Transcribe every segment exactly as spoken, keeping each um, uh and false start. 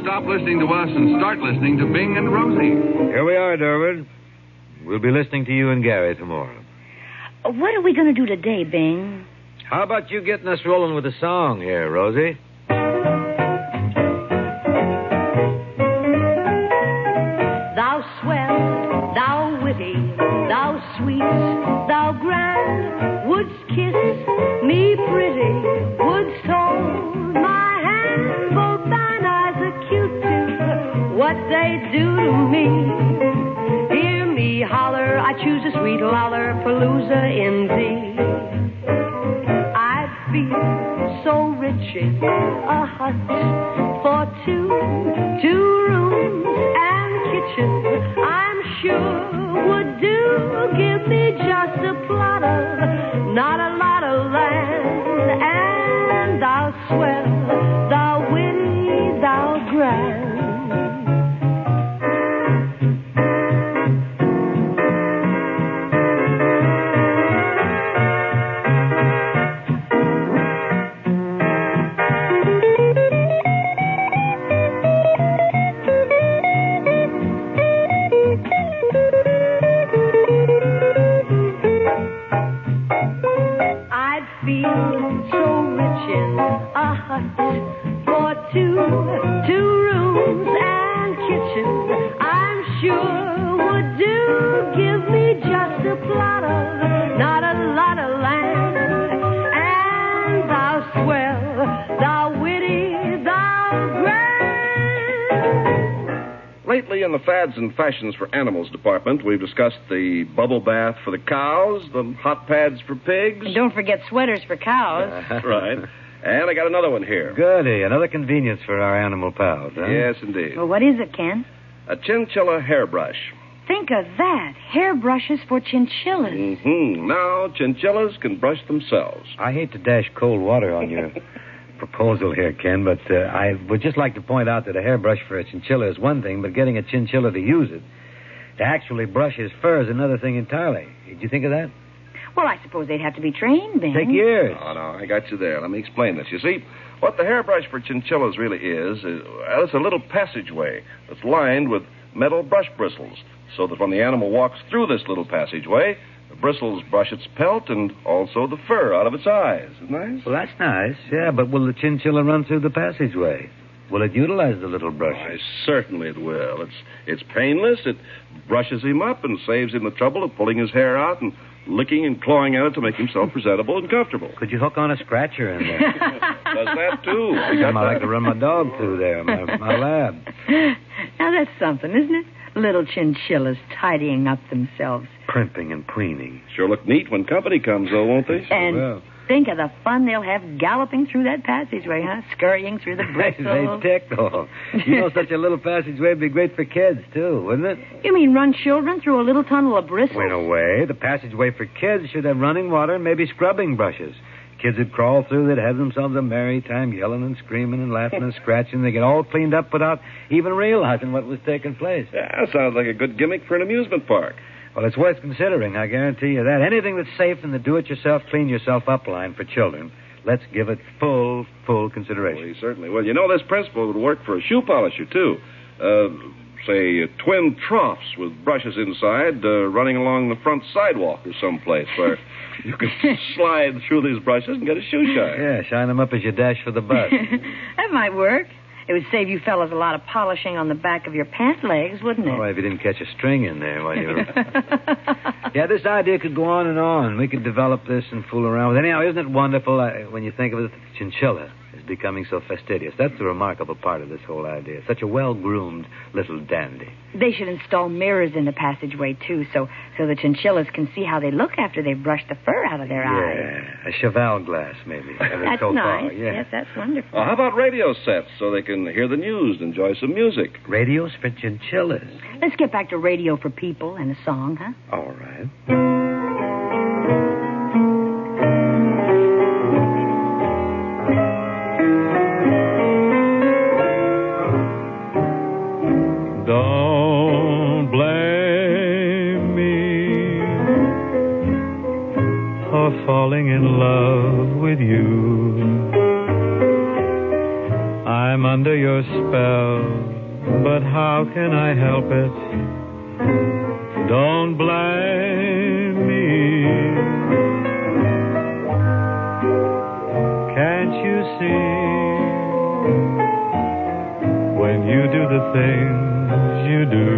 stop listening to us and start listening to Bing and Rosie. Here we are, Durwood. We'll be listening to you and Gary tomorrow. Uh, What are we going to do today, Bing? How about you getting us rolling with a song here, Rosie? Thou swell, thou witty, thou sweet, thou grand, wouldst kiss me pretty, wouldst hold my hand, both thine eyes are cute too, what they do to me. Hear me holler, I choose a sweet loller-palooza in thee. I'd feel so rich in a hut for two, two rooms and kitchen, I'm sure would do. Give me just a plot of, not a lot of land, and thou swell, thou witty, thou grand. Lately, in the fads and fashions for animals department, we've discussed the bubble bath for the cows, the hot pads for pigs. And don't forget sweaters for cows. That's right. And I got another one here. Goody. Another convenience for our animal pals, huh? Yes, indeed. Well, what is it, Ken? A chinchilla hairbrush. Think of that. Hairbrushes for chinchillas. Mm-hmm. Now, chinchillas can brush themselves. I hate to dash cold water on your proposal here, Ken, but uh, I would just like to point out that a hairbrush for a chinchilla is one thing, but getting a chinchilla to use it, to actually brush his fur, is another thing entirely. Did you think of that? Well, I suppose they'd have to be trained, Ben. Take years. Oh, no, I got you there. Let me explain this. You see, what the hairbrush for chinchillas really is, is well, it's a little passageway that's lined with metal brush bristles, so that when the animal walks through this little passageway, the bristles brush its pelt and also the fur out of its eyes. Isn't nice? Well, that's nice, yeah, but will the chinchilla run through the passageway? Will it utilize the little brush? Why, certainly it will. It's it's painless. It brushes him up and saves him the trouble of pulling his hair out and licking and clawing at it to make himself presentable and comfortable. Could you hook on a scratcher in there? Does that, too. I got I like that. to run my dog through there, my, my lab. Now, that's something, isn't it? Little chinchillas tidying up themselves. Primping and preening. Sure look neat when company comes, though, won't they? And Well. think of the fun they'll have galloping through that passageway, huh? Scurrying through the bristles. They tickle. You know, such a little passageway would be great for kids, too, wouldn't it? You mean run children through a little tunnel of bristles? Well, in a way, the passageway for kids should have running water and maybe scrubbing brushes. Kids would crawl through, they'd have themselves a merry time yelling and screaming and laughing and scratching. They get all cleaned up without even realizing what was taking place. Yeah, sounds like a good gimmick for an amusement park. Well, it's worth considering, I guarantee you that. Anything that's safe in the do-it-yourself, clean-yourself-up line for children, let's give it full, full consideration. Well, certainly. Well, you know, this principle would work for a shoe polisher, too. Uh, say, uh, twin troughs with brushes inside uh, running along the front sidewalk or someplace where you can slide through these brushes and get a shoe shine. Yeah, shine them up as you dash for the bus. That might work. It would save you fellas a lot of polishing on the back of your pant legs, wouldn't it? All right, if you didn't catch a string in there while you were... Yeah, this idea could go on and on. We could develop this and fool around with it. Anyhow, isn't it wonderful uh, when you think of it, the chinchilla is becoming so fastidious. That's the remarkable part of this whole idea. Such a well-groomed little dandy. They should install mirrors in the passageway, too, so so the chinchillas can see how they look after they've brushed the fur out of their eyes. Yeah, a cheval glass, maybe. That's so nice. Far. Yeah. Yes, that's wonderful. Well, how about radio sets so they can hear the news and enjoy some music? Radios for chinchillas. Let's get back to radio for people and a song, huh? All right. Don't blame me for falling in love with you. I'm under your your spell, but how can I help it? Don't blame me. Can't you see, when you do the things you do,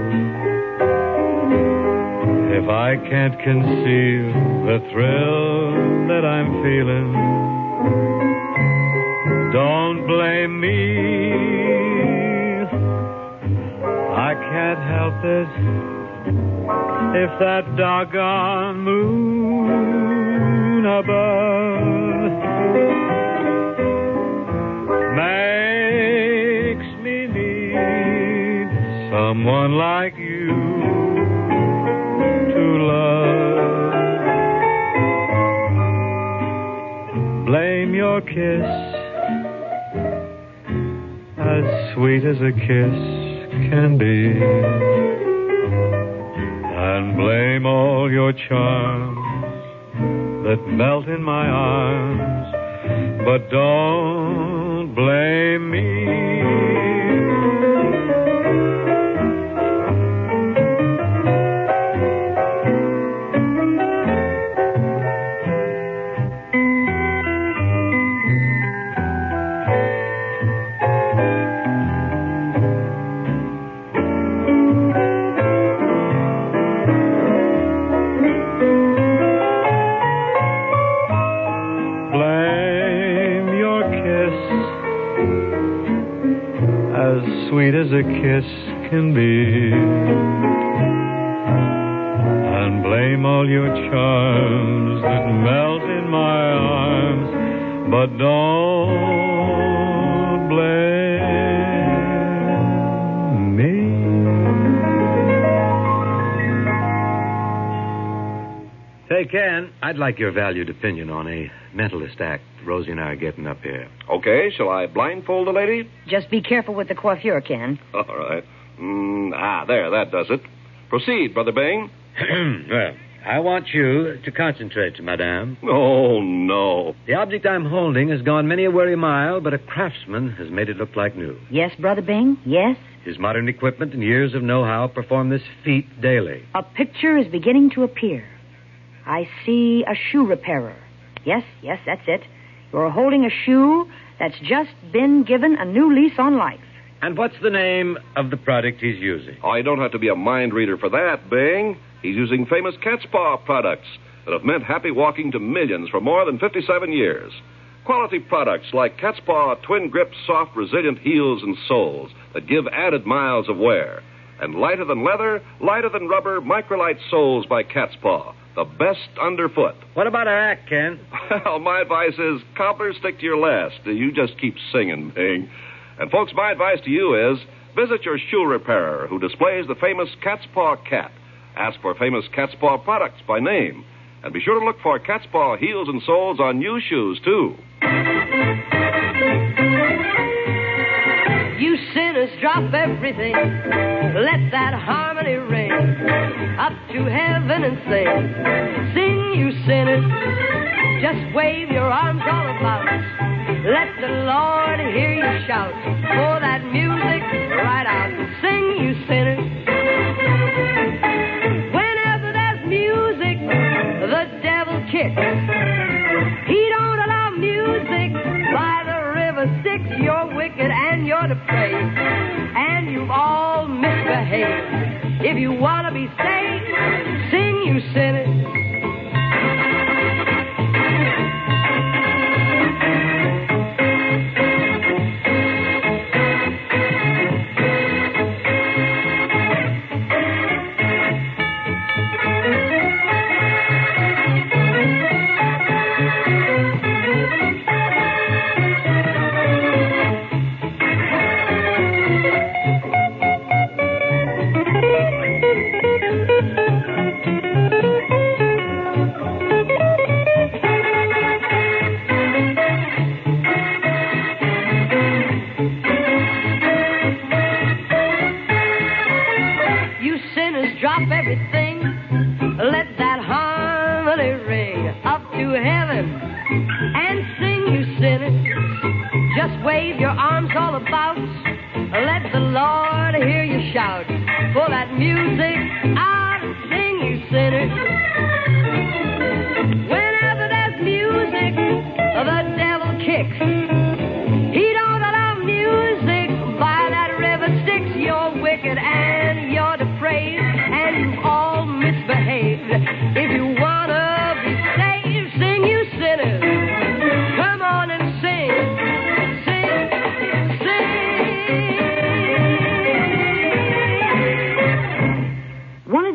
if I can't conceal the thrill that I'm feeling, don't blame me. I can't help it if that doggone moon above makes me need someone like you to love. Blame your kiss, as sweet as a kiss can be, and blame all your charms that melt in my arms, but don't blame me. Sweet as a kiss can be, and blame all your charms that melt in my arms, but don't blame me. Say, Ken, I'd like your valued opinion on a mentalist act Rosie and I are getting up here. Okay, shall I blindfold the lady? Just be careful with the coiffure, Ken. All right. Mm, ah, there, that does it. Proceed, Brother Bing. Well, I want you to concentrate, madame. Oh, no. The object I'm holding has gone many a weary mile, but a craftsman has made it look like new. Yes, Brother Bing, yes. His modern equipment and years of know-how perform this feat daily. A picture is beginning to appear. I see a shoe repairer. Yes, yes, that's it. You're holding a shoe that's just been given a new lease on life. And what's the name of the product he's using? Oh, you don't have to be a mind reader for that, Bing. He's using famous cat's paw products that have meant happy walking to millions for more than fifty-seven years. Quality products like cat's paw twin grip soft resilient heels and soles that give added miles of wear. And lighter than leather, lighter than rubber, microlite soles by cat's paw. The best underfoot. What about our act, Ken? Well, my advice is, cobbler, stick to your last. You just keep singing, Bing. And, folks, my advice to you is, visit your shoe repairer who displays the famous Cat's Paw cat. Ask for famous Cat's Paw products by name. And be sure to look for Cat's Paw heels and soles on new shoes, too. You sinners, drop everything. Let that harmony ring up to heaven and sing. Sing, you sinners. Just wave your arms all about. Let the Lord hear you shout. Pour that music right out. Sing, you sinners. Whenever there's music, the devil kicks. He don't allow music by the river Styx. You're wicked and you're depraved, and you've all misbehaved. If you want to be saved, sing, you sinners.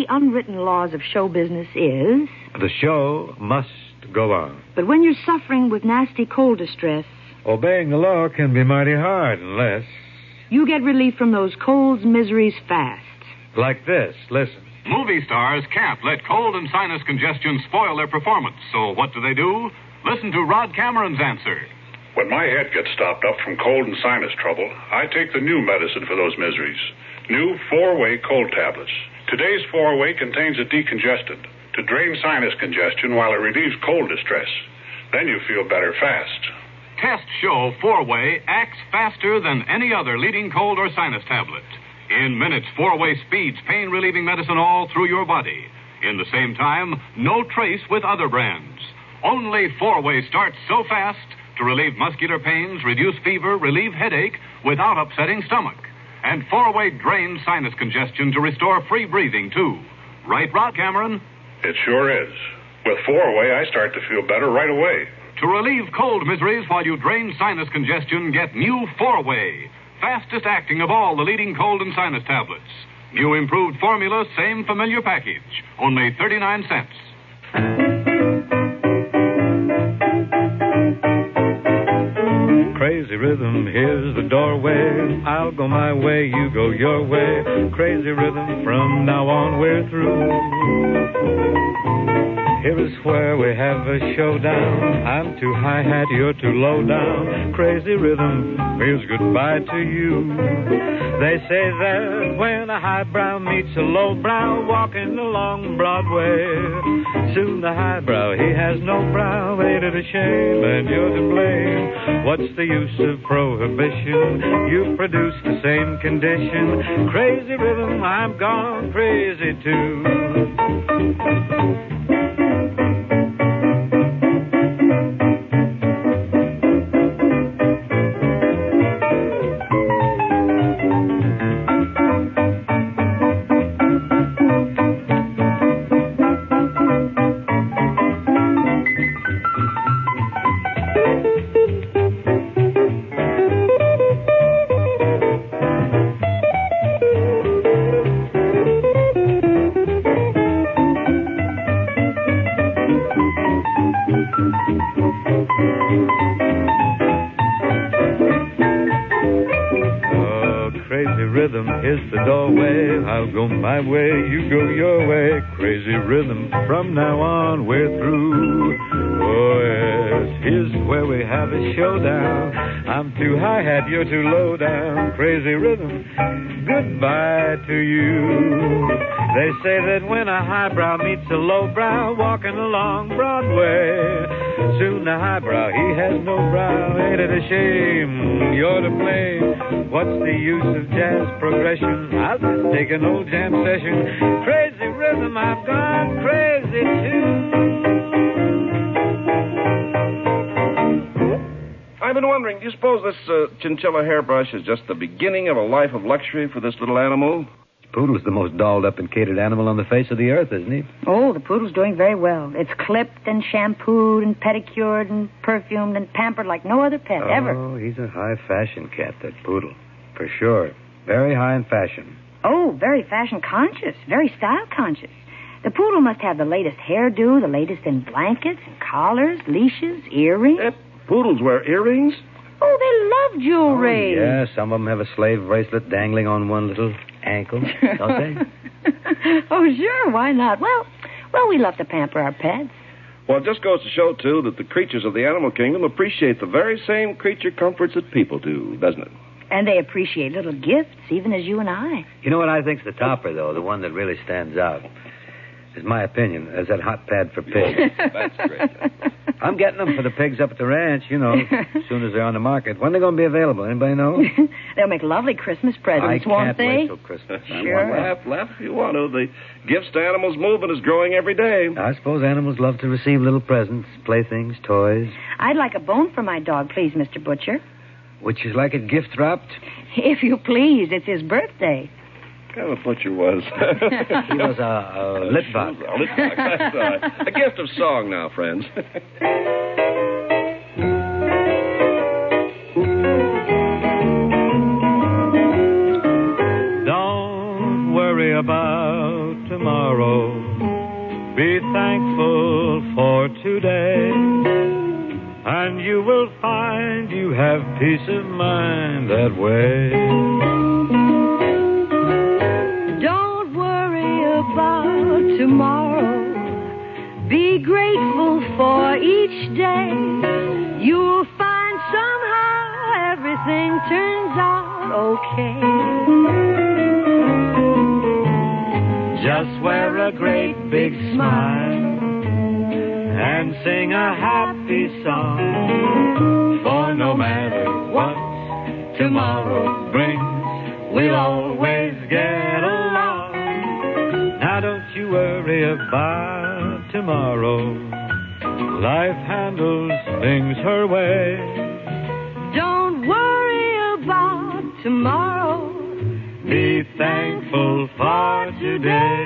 the unwritten laws of show business is... The show must go on. But when you're suffering with nasty cold distress... Obeying the law can be mighty hard unless... You get relief from those colds miseries fast. Like this. Listen. Movie stars can't let cold and sinus congestion spoil their performance. So what do they do? Listen to Rod Cameron's answer. When my head gets stopped up from cold and sinus trouble, I take the new medicine for those miseries. New four-way cold tablets. Today's four-way contains a decongestant to drain sinus congestion while it relieves cold distress. Then you feel better fast. Tests show four-way acts faster than any other leading cold or sinus tablet. In minutes, four-way speeds pain-relieving medicine all through your body. In the same time, no trace with other brands. Only four-way starts so fast to relieve muscular pains, reduce fever, relieve headache without upsetting stomach. And four-way drains sinus congestion to restore free breathing, too. Right, Rod Cameron? It sure is. With four-way, I start to feel better right away. To relieve cold miseries while you drain sinus congestion, get new four-way. Fastest acting of all the leading cold and sinus tablets. New improved formula, same familiar package. Only thirty-nine cents. Crazy rhythm, here's the doorway. I'll go my way, you go your way. Crazy rhythm, from now on we're through. Here is where we have a showdown. I'm too hi-hat, you're too low down. Crazy rhythm means goodbye to you. They say that when a highbrow meets a lowbrow walking along Broadway, soon the highbrow, he has no brow. Ain't it a shame, and you're to blame? What's the use of prohibition? You've produced the same condition. Crazy rhythm, I'm gone crazy too. Here's the doorway, I'll go my way, you go your way. Crazy rhythm, from now on we're through. Oh yes, here's where we have a showdown. I'm too hi-hat, you're too low down. Crazy rhythm, goodbye to you. They say that when a highbrow meets a lowbrow walking along Broadway, soon the highbrow, he has no brow. Ain't it a shame? You're to blame. What's the use of jazz progression? I'll just take an old jam session. Crazy rhythm, I've gone crazy too. I've been wondering, do you suppose this uh, chinchilla hairbrush is just the beginning of a life of luxury for this little animal? Poodle's the most dolled-up and catered animal on the face of the earth, isn't he? Oh, the poodle's doing very well. It's clipped and shampooed and pedicured and perfumed and pampered like no other pet oh, ever. Oh, he's a high-fashion cat, that poodle. For sure. Very high in fashion. Oh, very fashion-conscious, very style-conscious. The poodle must have the latest hairdo, the latest in blankets and collars, leashes, earrings. Eh, poodles wear earrings? Oh, they love jewelry. Oh, yeah, some of them have a slave bracelet dangling on one little ankle, don't they? Oh, sure, why not? Well, well, we love to pamper our pets. Well, it just goes to show, too, that the creatures of the animal kingdom appreciate the very same creature comforts that people do, doesn't it? And they appreciate little gifts, even as you and I. You know what I think's the topper, though, the one that really stands out? Is my opinion, is that hot pad for pigs. That's great. I'm getting them for the pigs up at the ranch, you know, as soon as they're on the market. When are they going to be available? Anybody know? They'll make lovely Christmas presents, I won't can't they? wait till Christmas. Sure. Laugh, laugh if you want to. The gifts to animals movement is growing every day. I suppose animals love to receive little presents, playthings, toys. I'd like a bone for my dog, please, Mister Butcher. Would you like it gift wrapped? If you please, it's his birthday. What kind of butcher was? He was a, a Litvak. A Litvak. That's uh, a gift of song now, friends. Don't worry about tomorrow. Be thankful for today, and you will find you have peace of mind that way. Don't worry about tomorrow. Be grateful for each day. You'll find somehow everything turns out okay. Just wear a great big smile and sing a happy song. For no matter what tomorrow brings, we'll always get along. Now don't you worry about tomorrow. Life handles things her way. Don't worry about tomorrow. Be thankful for today.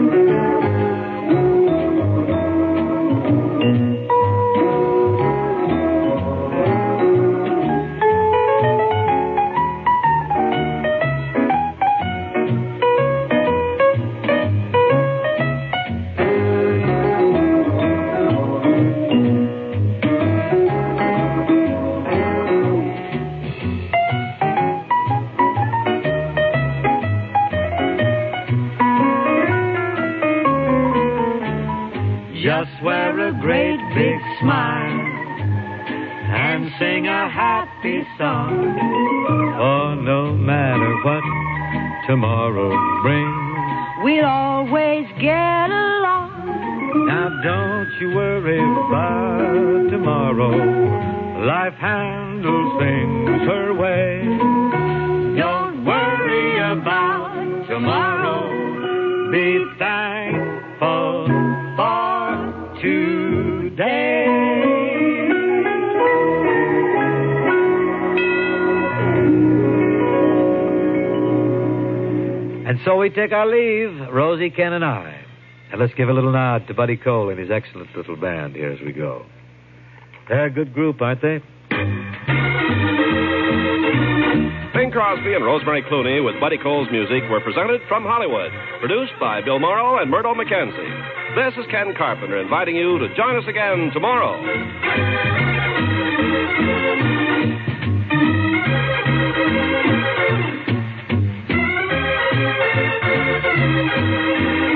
Just wear a great big smile and sing a happy song. For no matter what tomorrow brings, We'll always get along. now don't you worry about tomorrow. Life handles things her way. Don't worry about tomorrow. Be thankful for today. And so we take our leave, Rosie, Ken, and I. And let's give a little nod to Buddy Cole and his excellent little band here as we go. They're a good group, aren't they? Bing Crosby and Rosemary Clooney with Buddy Cole's music were presented from Hollywood. Produced by Bill Morrow and Murdo McKenzie. This is Ken Carpenter inviting you to join us again tomorrow. Thank you.